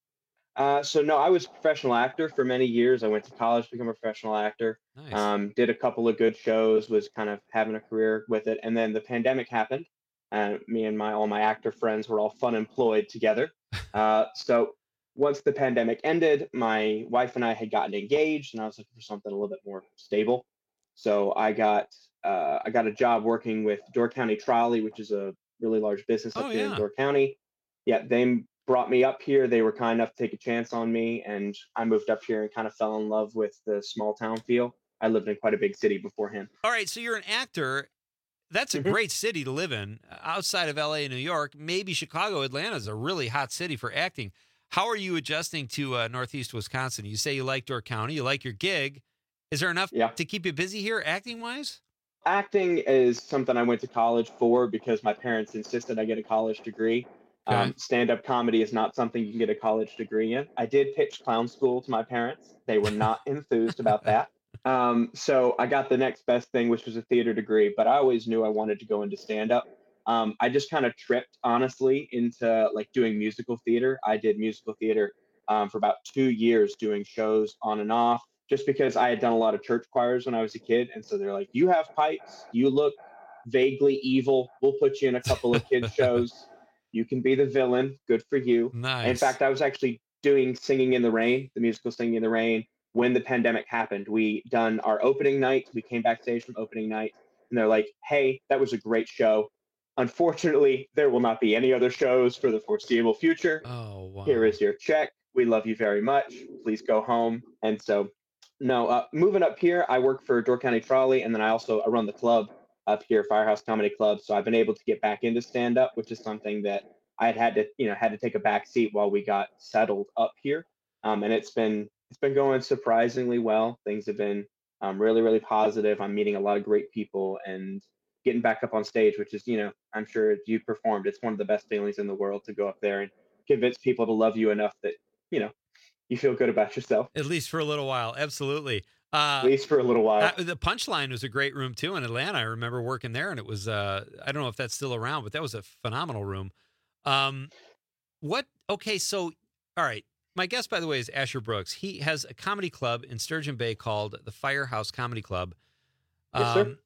Uh, so no, I was a professional actor for many years. I went to college to become a professional actor. Nice. Um, did a couple of good shows, was kind of having a career with it. And then the pandemic happened. And me and my all my actor friends were all fun employed together. Uh, so once the pandemic ended, my wife and I had gotten engaged, and I was looking for something a little bit more stable. So I got uh, I got a job working with Door County Trolley, which is a really large business up Oh, here yeah. in Door County. Yeah, they brought me up here. They were kind enough to take a chance on me, and I moved up here and kind of fell in love with the small town feel. I lived in quite a big city beforehand. All right, so you're an actor. That's a Mhm. great city to live in. Outside of L A and New York, maybe Chicago, Atlanta is a really hot city for acting. How are you adjusting to uh, Northeast Wisconsin? You say you like Door County, you like your gig. Is there enough Yeah. to keep you busy here acting-wise? Acting is something I went to college for because my parents insisted I get a college degree. Okay. Um, stand-up comedy is not something you can get a college degree in. I did pitch clown school to my parents. They were not enthused about that. Um, so I got the next best thing, which was a theater degree, but I always knew I wanted to go into stand-up. Um, I just kind of tripped, honestly, into like doing musical theater. I did musical theater um, for about two years, doing shows on and off, just because I had done a lot of church choirs when I was a kid. And so they're like, you have pipes, you look vaguely evil. We'll put you in a couple of kids shows. You can be the villain. Good for you. Nice. In fact, I was actually doing Singing in the Rain, the musical Singing in the Rain, when the pandemic happened. We done our opening night. We came backstage from opening night, and they're like, hey, that was a great show. Unfortunately, there will not be any other shows for the foreseeable future. Oh, wow. Here is your check. we love you very much. Please go home. And so, no, uh, moving up here, I work for Door County Trolley, and then I also I run the club up here, Firehouse Comedy Club. So I've been able to get back into stand-up, which is something that I had had to, you know, had to take a back seat while we got settled up here. Um, and it's been it's been going surprisingly well. Things have been um, really, really positive. I'm meeting a lot of great people and getting back up on stage, which is, you know, I'm sure you performed. It's one of the best feelings in the world to go up there and convince people to love you enough that, you know, you feel good about yourself. At least for a little while. Absolutely. Uh, At least for a little while. Uh, the Punchline was a great room too in Atlanta. I remember working there, and it was, uh, I don't know if that's still around, but that was a phenomenal room. Um, what, okay. So, all right. My guest, by the way, is Asher Brooks. He has a comedy club in Sturgeon Bay called the Firehouse Comedy Club. Yes, um, sir.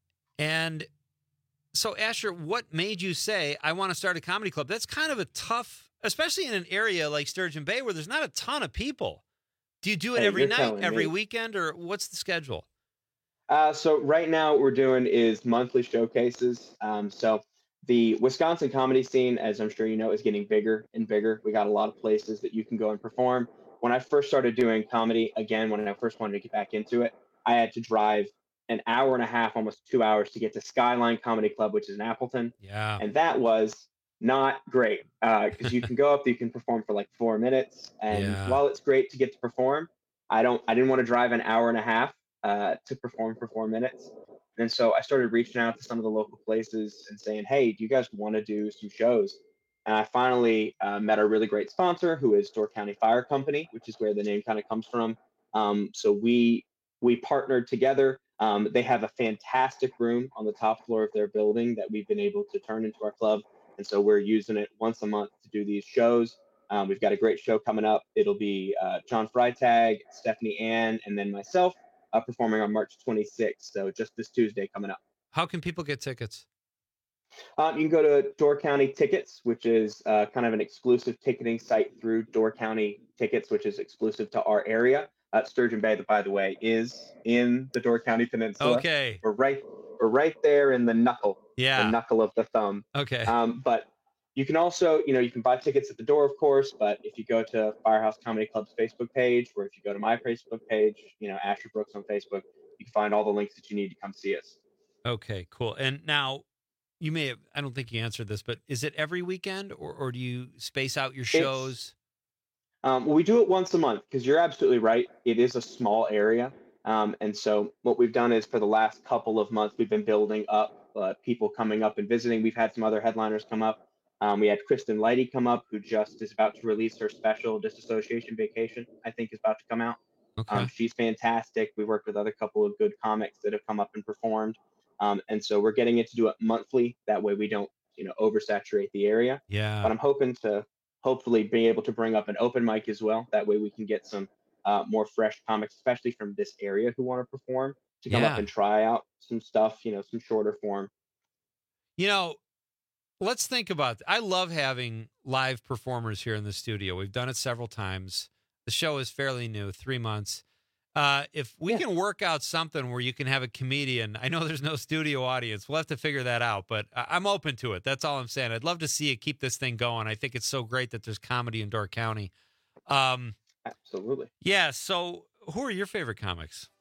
And so, Asher, what made you say, I want to start a comedy club? That's kind of a tough, especially in an area like Sturgeon Bay where there's not a ton of people. Do you do it Hey, every you're night, telling every me. weekend, or what's the schedule? Uh, so right now what we're doing is monthly showcases. Um, so the Wisconsin comedy scene, as I'm sure you know, is getting bigger and bigger. We got a lot of places that you can go and perform. When I first started doing comedy, again, when I first wanted to get back into it, I had to drive an hour and a half, almost two hours to get to Skyline Comedy Club, which is in Appleton. Yeah. And that was not great because uh, you can go up, you can perform for like four minutes. And Yeah. while it's great to get to perform, I don't, I didn't want to drive an hour and a half uh, to perform for four minutes. And so I started reaching out to some of the local places and saying, hey, do you guys want to do some shows? And I finally uh, met a really great sponsor who is Door County Fire Company, which is where the name kind of comes from. Um, so we we partnered together. Um, they have a fantastic room on the top floor of their building that we've been able to turn into our club. And so we're using it once a month to do these shows. Um, we've got a great show coming up. It'll be uh, John Freitag, Stephanie Ann, and then myself uh, performing on March twenty-sixth. So just this Tuesday coming up. How can people get tickets? Um, you can go to Door County Tickets, which is uh, kind of an exclusive ticketing site through Door County Tickets, which is exclusive to our area. Uh, Sturgeon Bay, by the way, is in the Door County Peninsula. Okay. We're right, we're right there in the knuckle, Yeah. the knuckle of the thumb. Okay. Um, but you can also, you know, you can buy tickets at the door, of course, but if you go to Firehouse Comedy Club's Facebook page, or if you go to my Facebook page, you know, Asher Brooks on Facebook, you can find all the links that you need to come see us. Okay, cool. And now you may have, I don't think you answered this, but is it every weekend or, or do you space out your shows? Um, well, we do it once a month because you're absolutely right. It is a small area. Um, and so what we've done is for the last couple of months, we've been building up uh, people coming up and visiting. We've had some other headliners come up. Um, we had Kristen Leidy come up, who just is about to release her special, Disassociation Vacation, I think is about to come out. Okay. Um, she's fantastic. We worked with other couple of good comics that have come up and performed. Um, and so we're getting it to do it monthly. That way we don't, you know, oversaturate the area. Yeah. But I'm hoping to hopefully be able to bring up an open mic as well. That way we can get some uh, more fresh comics, especially from this area who want to perform, to come Yeah. up and try out some stuff, you know, some shorter form. You know, let's think about, I love having live performers here in the studio. We've done it several times. The show is fairly new, three months. Uh, if we can work out something where you can have a comedian, I know there's no studio audience. We'll have to figure that out, but I- I'm open to it. That's all I'm saying. I'd love to see you keep this thing going. I think it's so great that there's comedy in Door County. Um, Absolutely. Yeah. So who are your favorite comics?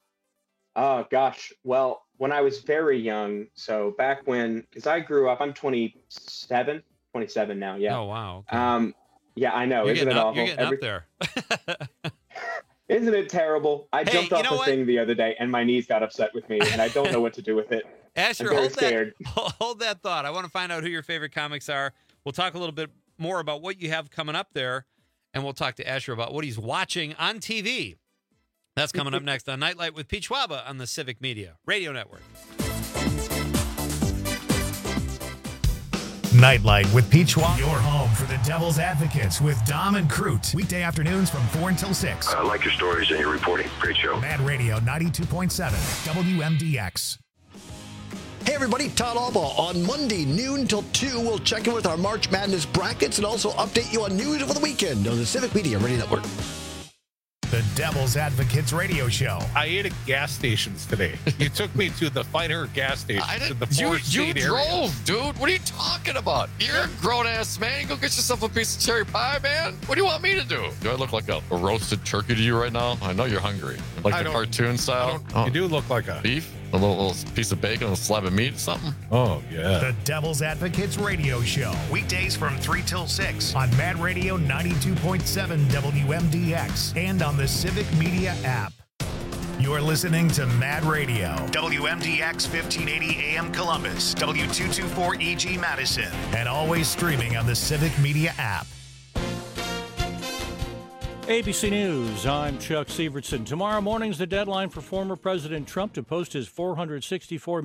Oh, gosh. Well, when I was very young, so back when, because I grew up, I'm twenty-seven, twenty-seven now. Yeah. Oh, wow. Okay. Um, yeah, I know. You're Isn't getting it up- awful? you're getting up Every- there. Isn't it terrible? I Hey, jumped you off know the what? thing the other day and my knees got upset with me and I don't know what to do with it. Asher, I'm very hold scared. that, hold that thought. I want to find out who your favorite comics are. We'll talk a little bit more about what you have coming up there, and we'll talk to Asher about what he's watching on T V. That's coming up next on Nightlight with Pete Schwaba on the Civic Media Radio Network. Nightlight with Pete Schwab. Your home for the Devil's Advocates with Dom and Crute. Weekday afternoons from four until six. I like your stories and your reporting. Great show. Mad Radio ninety-two point seven W M D X. Hey everybody, Todd Alba. On Monday, noon till two, we'll check in with our March Madness brackets and also update you on news over the weekend on the Civic Media Radio Network. The Devil's Advocates Radio Show. I ate at gas stations today. You took me to the Finer gas station. I in didn't, the you Forest you State drove, area. dude. What are you talking about? You're a grown-ass man. You go get yourself a piece of cherry pie, man. What do you want me to do? Do I look like a, a roasted turkey to you right now? I know you're hungry. Like I the don't- cartoon style? I don't- You do look like a... Beef? A little, little piece of bacon, a little slab of meat or something? Oh, yeah. The Devil's Advocates Radio Show. Weekdays from three till six on Mad Radio ninety-two point seven W M D X and on the Civic Media app. You're listening to Mad Radio, W M D X fifteen eighty A M Columbus, W two twenty-four E G Madison, and always streaming on the Civic Media app. A B C News, I'm Chuck Severson. Tomorrow morning's the deadline for former President Trump to post his four hundred sixty-four